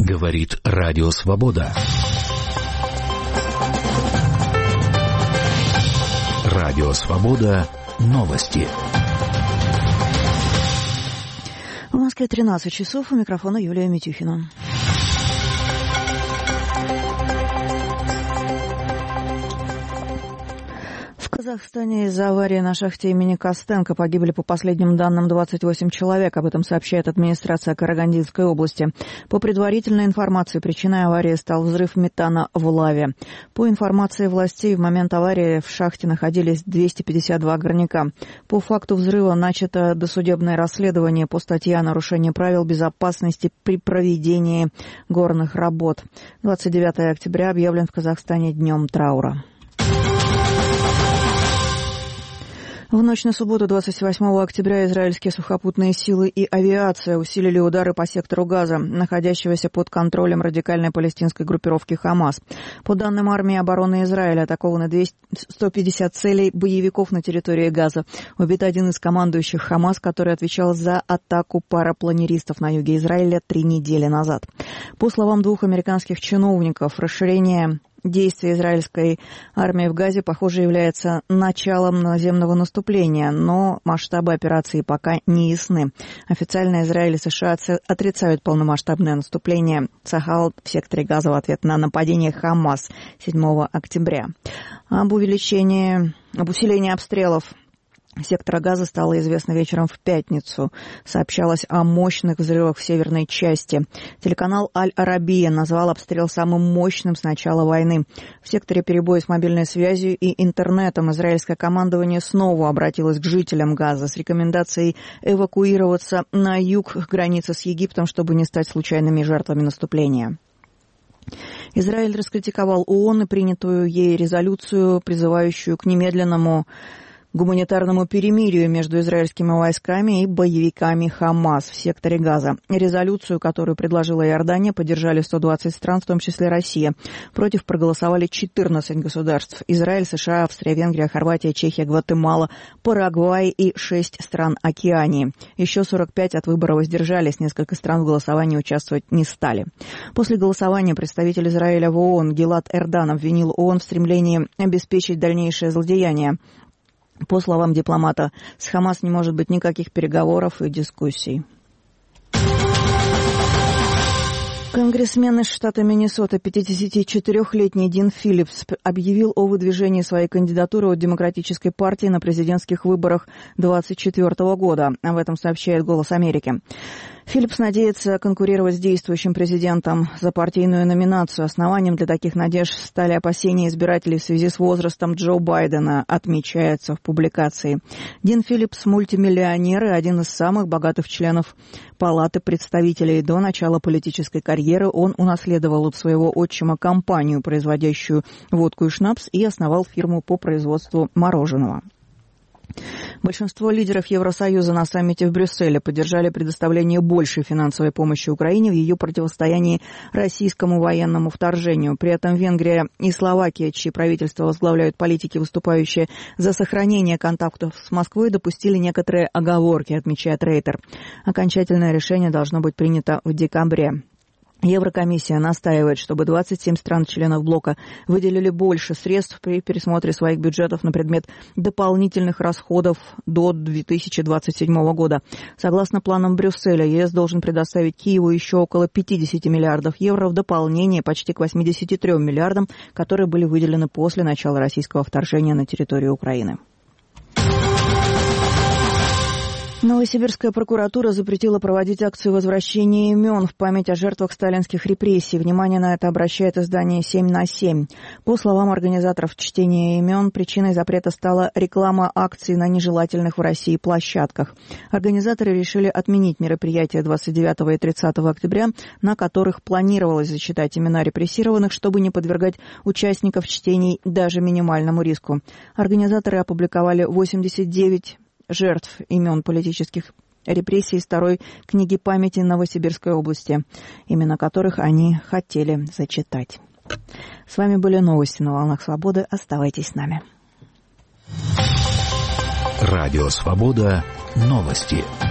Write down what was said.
Говорит Радио Свобода. Радио Свобода. Новости. В Москве 13 часов. У микрофона Юлия Митюхина. В Казахстане из-за аварии на шахте имени Костенко погибли, по последним данным, 28 человек. Об этом сообщает администрация Карагандинской области. По предварительной информации, причиной аварии стал взрыв метана в лаве. По информации властей, в момент аварии в шахте находились 252 горняка. По факту взрыва начато досудебное расследование по статье о нарушении правил безопасности при проведении горных работ. 29 октября объявлен в Казахстане днем траура. В ночь на субботу, 28 октября, израильские сухопутные силы и авиация усилили удары по сектору Газа, находящегося под контролем радикальной палестинской группировки «Хамас». По данным армии обороны Израиля, атакованы 150 целей боевиков на территории Газа. Убит один из командующих «Хамас», который отвечал за атаку парапланеристов на юге Израиля 3 недели назад. По словам двух американских чиновников, расширение действия израильской армии в Газе, похоже, является началом наземного наступления, но масштабы операции пока не ясны. Официально Израиль и США отрицают полномасштабное наступление Цахал в секторе Газа в ответ на нападение Хамас 7 октября. Об усилении обстрелов сектора Газа стало известно вечером в пятницу. Сообщалось о мощных взрывах в северной части. Телеканал «Аль-Арабия» назвал обстрел самым мощным с начала войны. В секторе перебои с мобильной связью и интернетом израильское командование снова обратилось к жителям Газа с рекомендацией эвакуироваться на юг к границе с Египтом, чтобы не стать случайными жертвами наступления. Израиль раскритиковал ООН и принятую ей резолюцию, призывающую к немедленному гуманитарному перемирию между израильскими войсками и боевиками Хамас в секторе Газа. Резолюцию, которую предложила Иордания, поддержали 120 стран, в том числе Россия. Против проголосовали 14 государств: Израиль, США, Австрия, Венгрия, Хорватия, Чехия, Гватемала, Парагвай и 6 стран Океании. Еще 45 от выбора воздержались, несколько стран в голосовании участвовать не стали. После голосования представитель Израиля в ООН Гилад Эрдан обвинил ООН в стремлении обеспечить дальнейшее злодеяние. По словам дипломата, с Хамас не может быть никаких переговоров и дискуссий. Конгрессмен из штата Миннесота, 54-летний Дин Филлипс, объявил о выдвижении своей кандидатуры от Демократической партии на президентских выборах 2024 года. Об этом сообщает «Голос Америки». Филлипс надеется конкурировать с действующим президентом за партийную номинацию. Основанием для таких надежд стали опасения избирателей в связи с возрастом Джо Байдена, отмечается в публикации. Дин Филлипс – мультимиллионер и один из самых богатых членов Палаты представителей. До начала политической карьеры он унаследовал от своего отчима компанию, производящую водку и шнапс, и основал фирму по производству мороженого. Большинство лидеров Евросоюза на саммите в Брюсселе поддержали предоставление большей финансовой помощи Украине в ее противостоянии российскому военному вторжению. При этом Венгрия и Словакия, чьи правительства возглавляют политики, выступающие за сохранение контактов с Москвой, допустили некоторые оговорки, отмечает Рейтер. Окончательное решение должно быть принято в декабре. Еврокомиссия настаивает, чтобы 27 стран-членов блока выделили больше средств при пересмотре своих бюджетов на предмет дополнительных расходов до 2027 года. Согласно планам Брюсселя, ЕС должен предоставить Киеву еще около 50 миллиардов евро в дополнение почти к 83 миллиардам, которые были выделены после начала российского вторжения на территорию Украины. Новосибирская прокуратура запретила проводить акцию возвращения имен в память о жертвах сталинских репрессий. Внимание на это обращает издание «7/7». По словам организаторов чтения имен, причиной запрета стала реклама акций на нежелательных в России площадках. Организаторы решили отменить мероприятия 29 и 30 октября, на которых планировалось зачитать имена репрессированных, чтобы не подвергать участников чтений даже минимальному риску. Организаторы опубликовали 89 жертв имен политических репрессий из второй книги памяти Новосибирской области, имена которых они хотели зачитать. С вами были новости на волнах Свободы. Оставайтесь с нами. Радио Свобода. Новости.